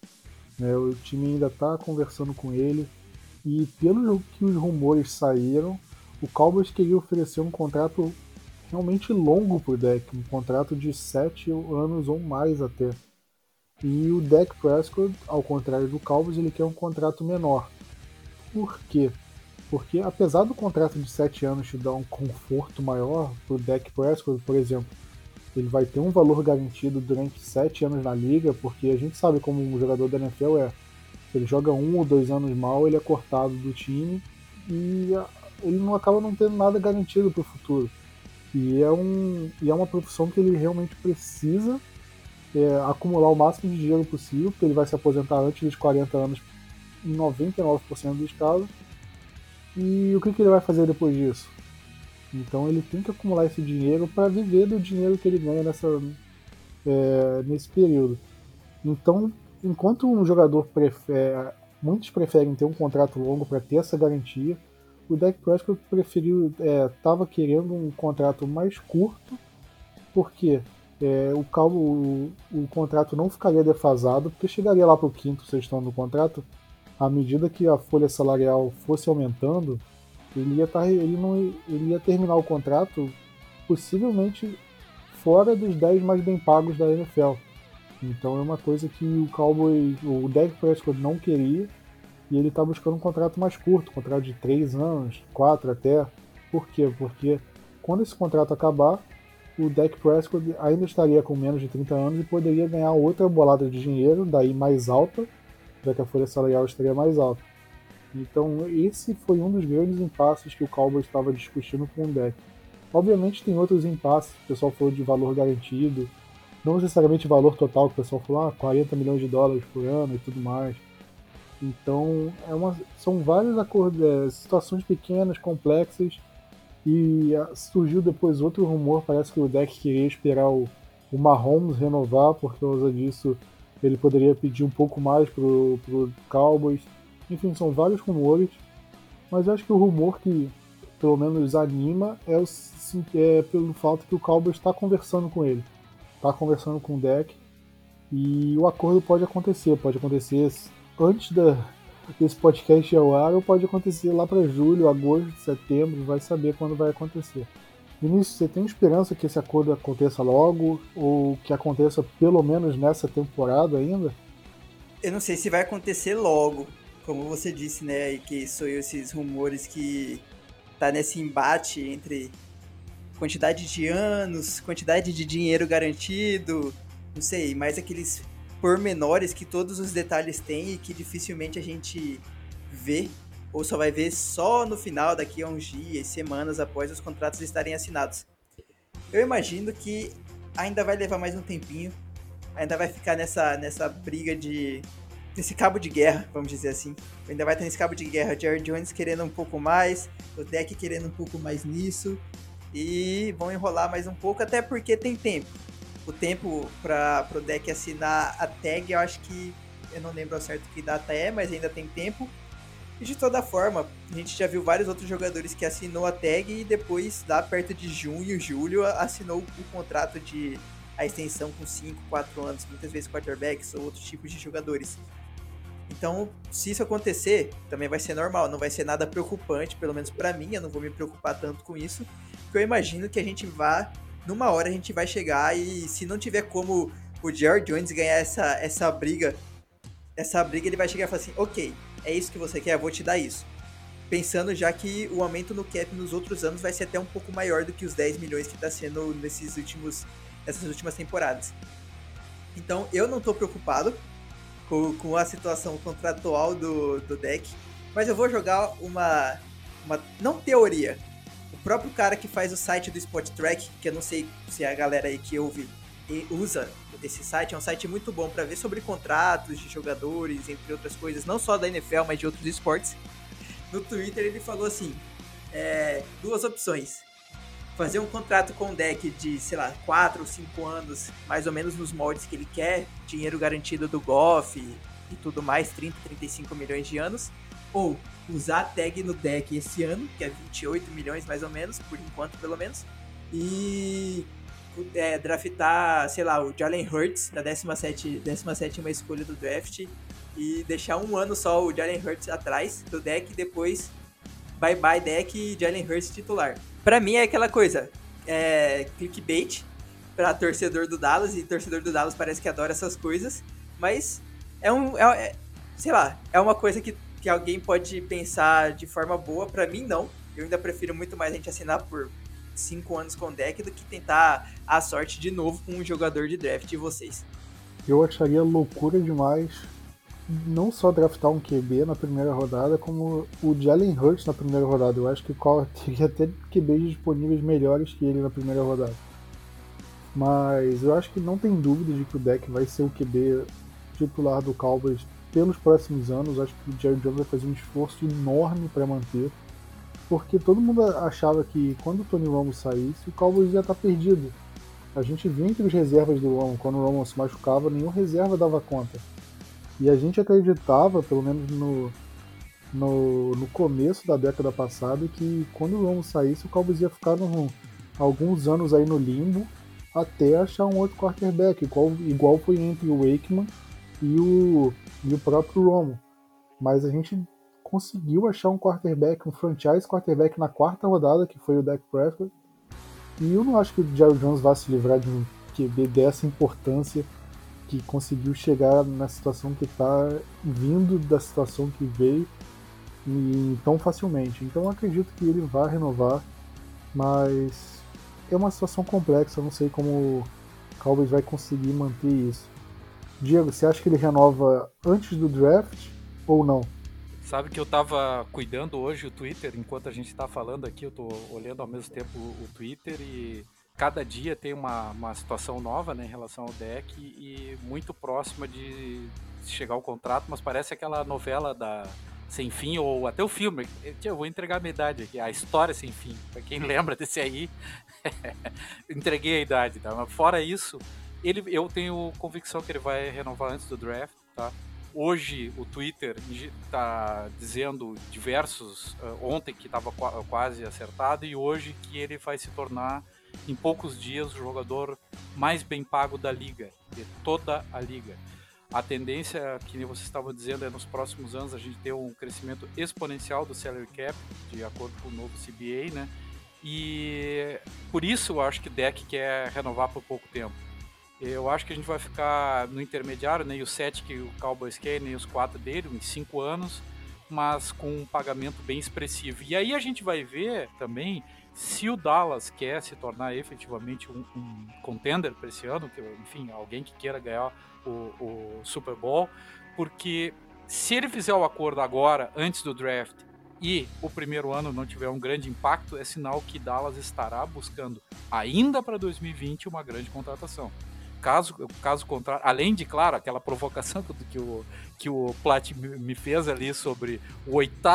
O time ainda está conversando com ele e, pelo que os rumores saíram, o Cowboys queria oferecer um contrato realmente longo para o Dak, um contrato de 7 anos ou mais até. E o Dak Prescott, ao contrário do Cowboys, ele quer um contrato menor. Por quê? Porque apesar do contrato de 7 anos te dar um conforto maior, para o Dak Prescott, por exemplo, ele vai ter um valor garantido durante 7 anos na liga, porque a gente sabe como um jogador da NFL é. Se ele joga 1 ou 2 anos mal, ele é cortado do time e ele não acaba não tendo nada garantido para o futuro. E é uma profissão que ele realmente precisa acumular o máximo de dinheiro possível, porque ele vai se aposentar antes dos 40 anos em 99% dos casos. E o que ele vai fazer depois disso? Então ele tem que acumular esse dinheiro para viver do dinheiro que ele ganha nesse período. Então, enquanto um jogador muitos preferem ter um contrato longo para ter essa garantia, o Dak Prescott estava querendo um contrato mais curto, porque o contrato não ficaria defasado, porque chegaria lá para o quinto, sexto ano do contrato, à medida que a folha salarial fosse aumentando, ele ia terminar o contrato possivelmente fora dos 10 mais bem pagos da NFL. Então é uma coisa que o Dak Prescott não queria, e ele está buscando um contrato mais curto, um contrato de 3 anos, 4 até. Por quê? Porque quando esse contrato acabar, o Dak Prescott ainda estaria com menos de 30 anos e poderia ganhar outra bolada de dinheiro, daí mais alta, já que a folha salarial estaria mais alta. Então esse foi um dos grandes impasses que o Cowboys estava discutindo com o Dak. Obviamente tem outros impasses, o pessoal falou de valor garantido, não necessariamente valor total, que o pessoal falou $40 milhões por ano e tudo mais. Então são várias situações pequenas, complexas, e surgiu depois outro rumor, parece que o Dak queria esperar o Mahomes renovar, por causa disso ele poderia pedir um pouco mais pro Cowboys. Enfim, são vários rumores, mas eu acho que o rumor que pelo menos anima é pelo fato que o Cowboys está conversando com ele, está conversando com o Dak, e o acordo pode acontecer antes desse podcast ao ar, ou pode acontecer lá para julho, agosto, setembro, vai saber quando vai acontecer. Vinícius, você tem esperança que esse acordo aconteça logo, ou que aconteça pelo menos nessa temporada ainda? Eu não sei se vai acontecer logo, como você disse, né, e que são esses rumores que tá nesse embate entre quantidade de anos, quantidade de dinheiro garantido, não sei, mais aqueles pormenores que todos os detalhes têm e que dificilmente a gente vê, ou só vai ver só no final, daqui a uns dias, semanas após os contratos estarem assinados. Eu imagino que ainda vai levar mais um tempinho, ainda vai ficar nessa briga nesse cabo de guerra, vamos dizer assim. Ainda vai ter nesse cabo de guerra, o Jerry Jones querendo um pouco mais, o Dak querendo um pouco mais nisso, e vão enrolar mais um pouco, até porque tem tempo. O tempo para o Dak assinar a tag, eu acho que, eu não lembro ao certo que data é, mas ainda tem tempo. E de toda forma, a gente já viu vários outros jogadores que assinou a tag e depois, lá perto de junho, julho, assinou o contrato a extensão com 5, 4 anos, muitas vezes quarterbacks ou outros tipos de jogadores. Então, se isso acontecer, também vai ser normal, não vai ser nada preocupante, pelo menos pra mim, eu não vou me preocupar tanto com isso, porque eu imagino que numa hora a gente vai chegar e se não tiver como o Jerry Jones ganhar essa briga, ele vai chegar e falar assim, ok, é isso que você quer, eu vou te dar isso. Pensando já que o aumento no cap nos outros anos vai ser até um pouco maior do que os 10 milhões que está sendo nessas últimas temporadas. Então eu não estou preocupado com a situação contratual do deck, mas eu vou jogar uma não teoria. O próprio cara que faz o site do Spot Track, que eu não sei se a galera aí que ouve usa esse site, é um site muito bom para ver sobre contratos de jogadores, entre outras coisas, não só da NFL, mas de outros esportes. No Twitter ele falou assim, 2 opções. Fazer um contrato com um deck de, sei lá, 4 ou 5 anos, mais ou menos nos moldes que ele quer, dinheiro garantido do Goff e tudo mais, 30, 35 milhões de anos, ou usar a tag no deck esse ano, que é 28 milhões mais ou menos, por enquanto pelo menos, e draftar, sei lá, o Jalen Hurts, da 17ª escolha do draft, e deixar um ano só o Jalen Hurts atrás do deck, e depois bye deck e Jalen Hurts titular. Pra mim é aquela coisa, clickbait pra torcedor do Dallas, e torcedor do Dallas parece que adora essas coisas, mas sei lá, é uma coisa que alguém pode pensar de forma boa. Pra mim não, eu ainda prefiro muito mais a gente assinar por 5 anos com o deck do que tentar a sorte de novo com um jogador de draft de vocês. Eu acharia loucura demais não só draftar um QB na primeira rodada, como o Jalen Hurts na primeira rodada. Eu acho que o Cowboys teria até QBs disponíveis melhores que ele na primeira rodada. Mas eu acho que não tem dúvida de que o deck vai ser o QB titular do Cowboys pelos próximos anos. Acho que o Jerry Jones vai fazer um esforço enorme para manter, porque todo mundo achava que quando o Tony Romo saísse, o Cowboys ia estar perdido. A gente viu entre os reservas do Romo, quando o Romo se machucava, nenhum reserva dava conta. E a gente acreditava, pelo menos no começo da década passada, que quando o Romo saísse, o Cowboys ia ficar alguns anos aí no limbo até achar um outro quarterback, igual foi entre o Aikman e o próprio Romo. Mas a gente conseguiu achar um quarterback, um franchise quarterback na 4ª rodada, que foi o Dak Prescott. E eu não acho que o Jerry Jones vá se livrar de um QB dessa importância, que conseguiu chegar na situação que está, vindo da situação que veio, e tão facilmente. Então eu acredito que ele vai renovar, mas é uma situação complexa, eu não sei como o Cowboys vai conseguir manter isso. Diego, você acha que ele renova antes do draft ou não? Sabe que eu tava cuidando hoje o Twitter, enquanto a gente tá falando aqui, eu tô olhando ao mesmo tempo o Twitter, e cada dia tem uma situação nova, né, em relação ao deck, e muito próxima de chegar ao contrato, mas parece aquela novela da Sem Fim, ou até o filme. Eu vou entregar a minha idade aqui, a História Sem Fim, pra quem lembra desse aí. Entreguei a idade, tá? Mas fora isso, eu tenho convicção que ele vai renovar antes do draft, tá? Hoje o Twitter está dizendo diversos, ontem que estava quase acertado, e hoje que ele vai se tornar em poucos dias o jogador mais bem pago da liga, de toda a liga. A tendência, que vocês estavam dizendo, é nos próximos anos a gente ter um crescimento exponencial do salary cap, de acordo com o novo CBA, né? E por isso eu acho que o deck quer renovar por pouco tempo. Eu acho que a gente vai ficar no intermediário, nem os 7 que o Cowboys quer, nem os 4 dele, em 5 anos, mas com um pagamento bem expressivo. E aí a gente vai ver também se o Dallas quer se tornar efetivamente um contender para esse ano, enfim, alguém que queira ganhar o Super Bowl, porque se ele fizer o acordo agora, antes do draft, e o primeiro ano não tiver um grande impacto, é sinal que Dallas estará buscando, ainda para 2020, uma grande contratação. Caso contrário, além de, claro, aquela provocação que o Platt me fez ali sobre o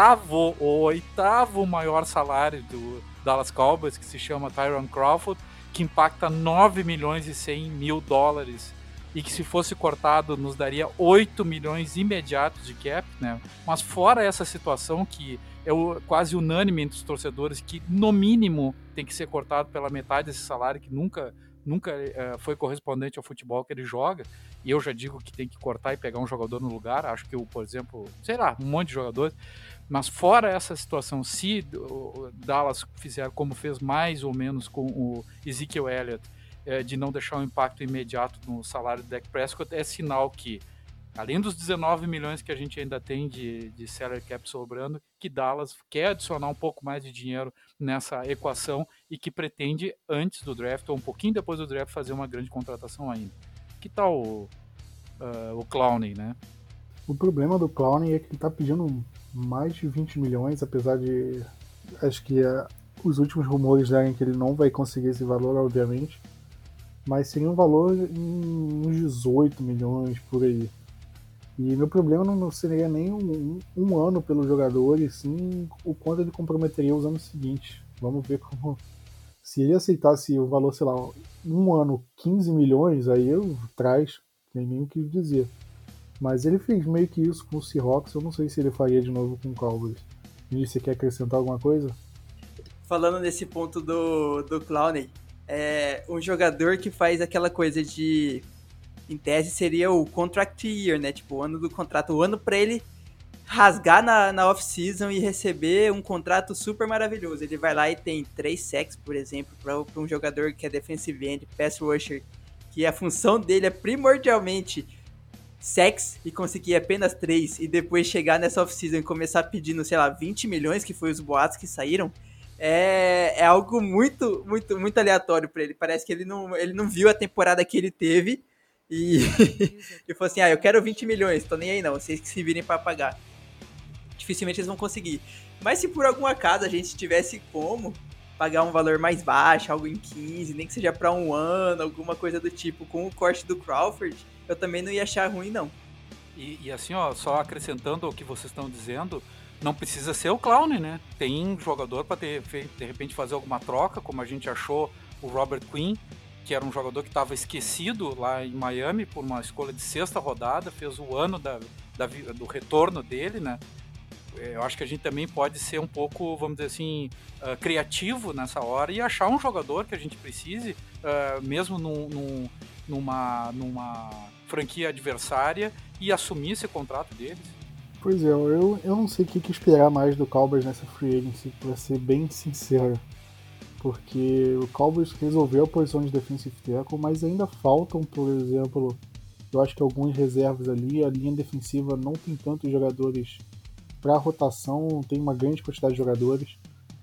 oitavo maior salário do Dallas Cowboys, que se chama Tyron Crawford, que impacta 9 milhões e 100 mil dólares, e que se fosse cortado nos daria 8 milhões imediatos de cap, né? Mas fora essa situação que é quase unânime entre os torcedores, que no mínimo tem que ser cortado pela metade desse salário, que nunca nunca foi correspondente ao futebol que ele joga, e eu já digo que tem que cortar e pegar um jogador no lugar, acho que, por exemplo, sei lá, um monte de jogadores, mas fora essa situação, se o Dallas fizer como fez mais ou menos com o Ezekiel Elliott, de não deixar um impacto imediato no salário do Dak Prescott, é sinal que, além dos 19 milhões que a gente ainda tem de salary cap sobrando, que Dallas quer adicionar um pouco mais de dinheiro nessa equação e que pretende, antes do draft, ou um pouquinho depois do draft, fazer uma grande contratação ainda. Que tal o Clowney, né? O problema do Clowney é que ele tá pedindo mais de 20 milhões, apesar de... Acho que os últimos rumores derem que ele não vai conseguir esse valor, obviamente. Mas seria um valor em uns 18 milhões, por aí. E meu problema não seria nem um ano pelo jogador, e sim o quanto ele comprometeria os anos seguintes. Vamos ver como... Se ele aceitasse o valor, sei lá, um ano, 15 milhões, aí eu traz, nem o que dizer. Mas ele fez meio que isso com o Seahawks, eu não sei se ele faria de novo com o Cowboys. E você quer acrescentar alguma coisa? Falando nesse ponto do Clowney, um jogador que faz aquela coisa de... Em tese seria o contract year, né? Tipo, o ano do contrato, o ano pra ele rasgar na off-season e receber um contrato super maravilhoso. Ele vai lá e tem 3 sacks, por exemplo, para um jogador que é defensive end, pass rusher, que a função dele é primordialmente sacks e conseguir apenas 3 e depois chegar nessa off-season e começar pedindo, sei lá, 20 milhões, que foi os boatos que saíram, é algo muito, muito, muito aleatório para ele. Parece que ele não viu a temporada que ele teve e falou assim, eu quero 20 milhões, tô nem aí não, vocês que se virem para pagar. Dificilmente eles vão conseguir. Mas se por algum acaso a gente tivesse como pagar um valor mais baixo, algo em 15, nem que seja para um ano, alguma coisa do tipo, com o corte do Crawford, eu também não ia achar ruim, não. E assim, ó, só acrescentando o que vocês estão dizendo, não precisa ser o Clowney, né? Tem jogador para de repente fazer alguma troca, como a gente achou o Robert Quinn, que era um jogador que estava esquecido lá em Miami por uma escolha de 6ª rodada, fez o ano do retorno dele, né? Eu acho que a gente também pode ser um pouco, vamos dizer assim, criativo nessa hora e achar um jogador que a gente precise, mesmo numa franquia adversária, e assumir esse contrato deles. Pois é, eu não sei o que esperar mais do Cowboys nessa free agency, pra ser bem sincero. Porque o Cowboys resolveu a posição de defensive tackle, mas ainda faltam, por exemplo, eu acho que algumas reservas ali, a linha defensiva não tem tantos jogadores para rotação, tem uma grande quantidade de jogadores.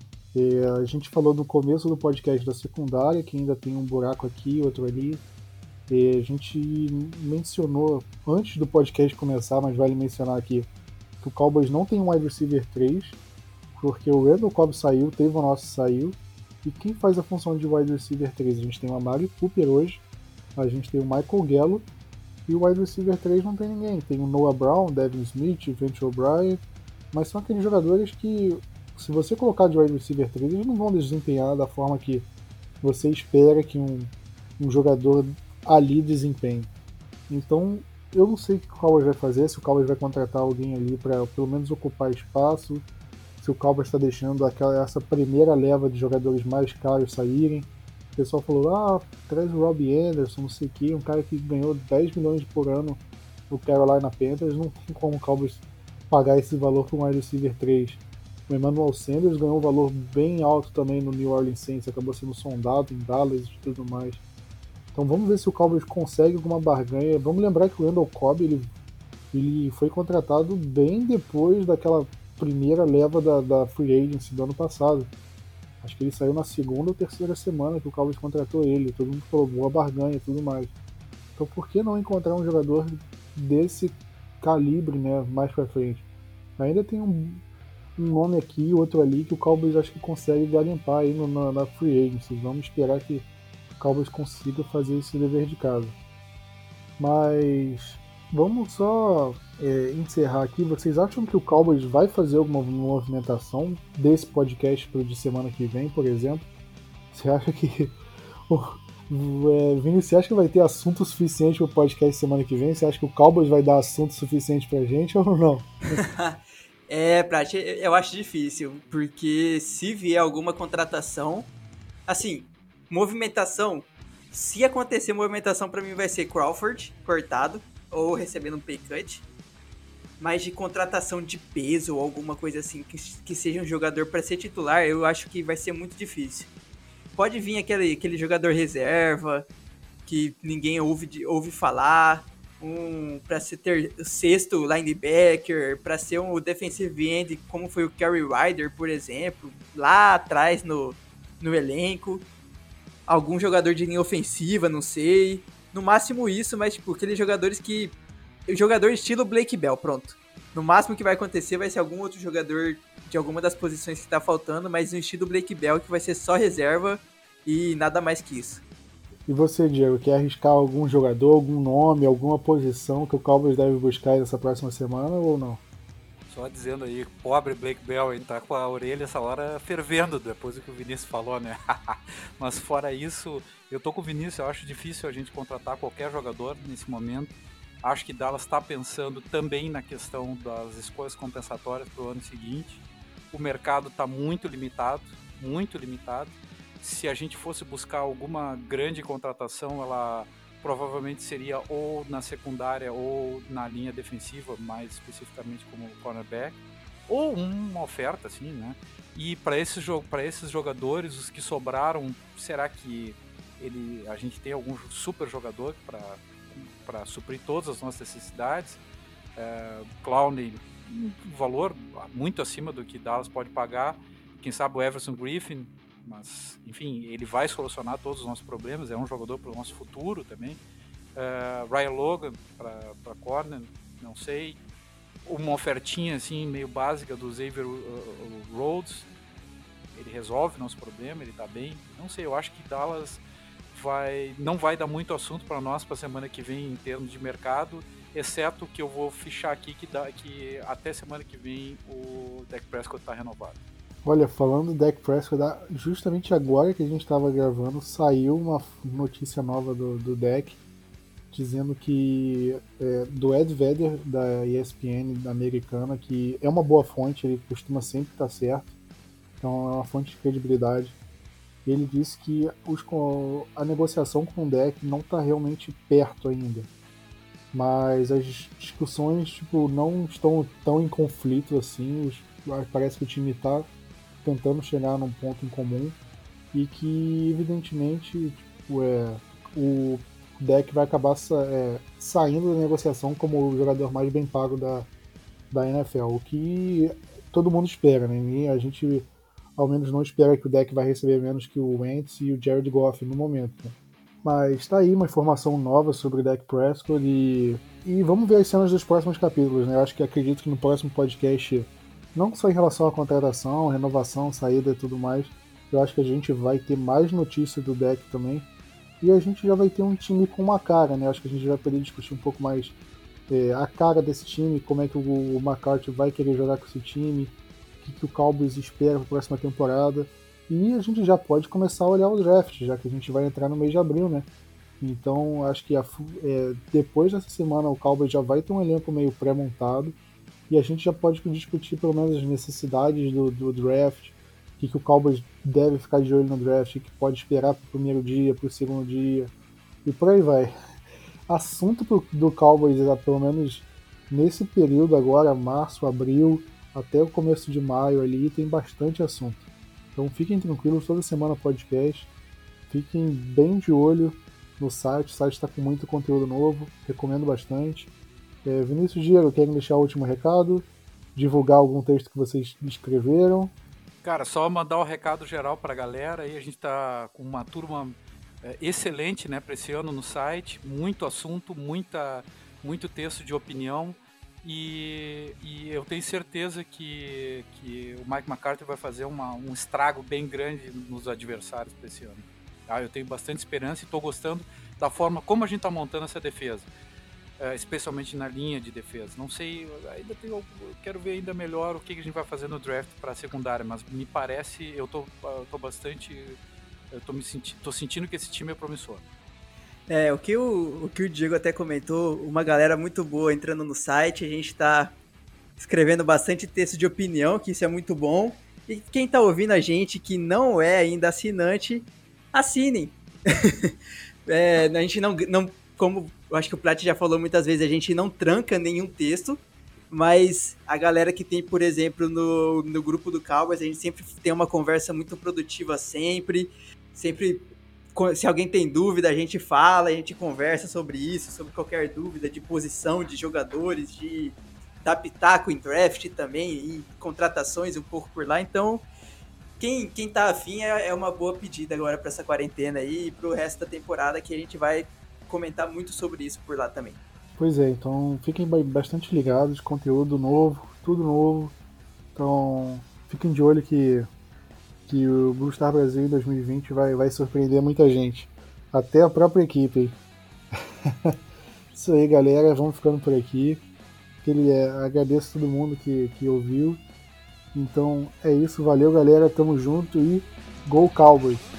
A gente falou no começo do podcast da secundária, que ainda tem um buraco aqui, outro ali. A gente mencionou antes do podcast começar, mas vale mencionar aqui, que o Cowboys não tem um wide receiver 3, porque o Randall Cobb saiu, teve o nosso saiu. E quem faz a função de wide receiver 3? A gente tem o Amari Cooper hoje, a gente tem o Michael Gallup, e o wide receiver 3 não tem ninguém. Tem o Noah Brown, Devin Smith, Vance O'Brien, mas são aqueles jogadores que, se você colocar de wide receiver 3, eles não vão desempenhar da forma que você espera que um jogador ali desempenhe. Então, eu não sei o que o Cowboys vai fazer, se o Cowboys vai contratar alguém ali para pelo menos ocupar espaço, se o Cowboys está deixando essa primeira leva de jogadores mais caros saírem. O pessoal falou, traz o Robbie Anderson, não sei o que, um cara que ganhou 10 milhões por ano no Carolina Panthers, não tem como o Cowboys pagar esse valor com um wide receiver 3. O Emmanuel Sanders ganhou um valor bem alto também no New Orleans Saints, acabou sendo sondado em Dallas e tudo mais. Então vamos ver se o Cowboys consegue alguma barganha. Vamos lembrar que o Randall Cobb ele foi contratado bem depois daquela primeira leva da Free Agency do ano passado. Acho que ele saiu na 2ª ou 3ª semana que o Cowboys contratou ele. Todo mundo falou boa barganha e tudo mais. Então por que não encontrar um jogador desse calibre, né, mais pra frente? Ainda tem um nome aqui, outro ali, que o Cowboys acho que consegue garimpar aí na Free Agency. Vamos esperar que o Cowboys consiga fazer esse dever de casa. Mas vamos só encerrar aqui. Vocês acham que o Cowboys vai fazer alguma movimentação desse podcast para o de semana que vem, por exemplo? Você acha que... Vini, você acha que vai ter assunto suficiente para o podcast semana que vem? Você acha que o Cowboys vai dar assunto suficiente pra gente ou não? Prat, eu acho difícil, porque se vier alguma contratação, assim, movimentação, Se acontecer movimentação, pra mim vai ser Crawford cortado ou recebendo um pay cut. Mas de contratação de peso ou alguma coisa assim que seja um jogador para ser titular, eu acho que vai ser muito difícil. Pode vir aquele jogador reserva que ninguém ouve falar, para ser sexto linebacker, para ser um defensive end, como foi o Kerry Ryder, por exemplo, lá atrás no elenco. Algum jogador de linha ofensiva, não sei. No máximo isso, mas tipo, aqueles jogadores que... Jogador estilo Blake Bell, pronto. No máximo que vai acontecer vai ser algum outro jogador de alguma das posições que tá faltando, mas no estilo Blake Bell, que vai ser só reserva e nada mais que isso. E você, Diego, quer arriscar algum jogador, algum nome, alguma posição que o Cowboys deve buscar nessa próxima semana ou não? Só dizendo aí, pobre Blake Bell, ele tá com a orelha essa hora fervendo depois do que o Vinícius falou, né? Mas fora isso, eu tô com o Vinícius, eu acho difícil a gente contratar qualquer jogador nesse momento. Acho que Dallas está pensando também na questão das escolhas compensatórias para o ano seguinte. O mercado está muito limitado, muito limitado. Se a gente fosse buscar alguma grande contratação, ela provavelmente seria ou na secundária ou na linha defensiva, mais especificamente como cornerback, ou uma oferta, assim, né? E para esses jogadores, os que sobraram, será que a gente tem algum super jogador para suprir todas as nossas necessidades? Clowney, um valor muito acima do que Dallas pode pagar. Quem sabe o Everson Griffin, mas enfim, ele vai solucionar todos os nossos problemas, é um jogador para o nosso futuro também. Ryan Logan para corner, não sei. Uma ofertinha assim meio básica do Xavier Rhodes, ele resolve nosso problema, ele tá bem. Não sei, eu acho que Dallas não vai dar muito assunto para nós para a semana que vem em termos de mercado, exceto que eu vou fichar aqui que até semana que vem o Dak Prescott está renovado. Olha, falando do Dak Prescott, justamente agora que a gente estava gravando, saiu uma notícia nova do Dak, dizendo que do Ed Vedder, da ESPN americana, que é uma boa fonte, ele costuma sempre estar certo, então é uma fonte de credibilidade. Ele disse que a negociação com o Dak não está realmente perto ainda, mas as discussões não estão tão em conflito assim. Parece que o time está tentando chegar num ponto em comum e que evidentemente o Dak vai acabar saindo da negociação como o jogador mais bem pago da NFL, o que todo mundo espera, né? E a gente ao menos não espera que o Dak vai receber menos que o Wentz e o Jared Goff no momento, né? Mas tá aí uma informação nova sobre o Dak Prescott e vamos ver as cenas dos próximos capítulos, né? Eu acredito que no próximo podcast, não só em relação à contratação, renovação, saída e tudo mais, eu acho que a gente vai ter mais notícias do Dak também e a gente já vai ter um time com uma cara, né? Eu acho que a gente vai poder discutir um pouco mais a cara desse time, como é que o McCarthy vai querer jogar com esse time, o que o Cowboys espera para a próxima temporada. E a gente já pode começar a olhar o draft, já que a gente vai entrar no mês de abril, né? Então acho que depois dessa semana o Cowboys já vai ter um elenco meio pré-montado e a gente já pode discutir pelo menos as necessidades do draft, o que o Cowboys deve ficar de olho no draft, o que pode esperar para o primeiro dia, para o segundo dia e por aí vai. Assunto do Cowboys, pelo menos nesse período agora, março, abril, até o começo de maio ali, tem bastante assunto. Então fiquem tranquilos, toda semana podcast, fiquem bem de olho no site, o site está com muito conteúdo novo, recomendo bastante. Vinícius, Diego, querem deixar o último recado? Divulgar algum texto que vocês escreveram? Cara, só mandar um recado geral para a galera, aí a gente está com uma turma excelente, né, para esse ano no site, muito assunto, muito texto de opinião. E eu tenho certeza que o Mike McCarthy vai fazer um estrago bem grande nos adversários para esse ano. Eu tenho bastante esperança e estou gostando da forma como a gente está montando essa defesa, especialmente na linha de defesa. Não sei, eu quero ver ainda melhor o que a gente vai fazer no draft para a secundária, mas me parece, eu tô bastante, tô sentindo que esse time é promissor. O que o Diego até comentou, uma galera muito boa entrando no site, a gente tá escrevendo bastante texto de opinião, que isso é muito bom. E quem tá ouvindo a gente que não é ainda assinante, assinem. a gente não, como eu acho que o Plat já falou muitas vezes, a gente não tranca nenhum texto, mas a galera que tem, por exemplo, no grupo do Cowboys, a gente sempre tem uma conversa muito produtiva sempre, se alguém tem dúvida, a gente fala, a gente conversa sobre isso, sobre qualquer dúvida de posição de jogadores, de dar pitaco em draft também, em contratações um pouco por lá, então quem tá afim é uma boa pedida agora para essa quarentena aí e pro resto da temporada, que a gente vai comentar muito sobre isso por lá também. Pois é, então fiquem bastante ligados, conteúdo novo, tudo novo. Então fiquem de olho que o Blue Star Brasil em 2020 vai surpreender muita gente. Até a própria equipe. Isso aí, galera. Vamos ficando por aqui. Agradeço a todo mundo que ouviu. Então é isso. Valeu, galera. Tamo junto e Go Cowboys!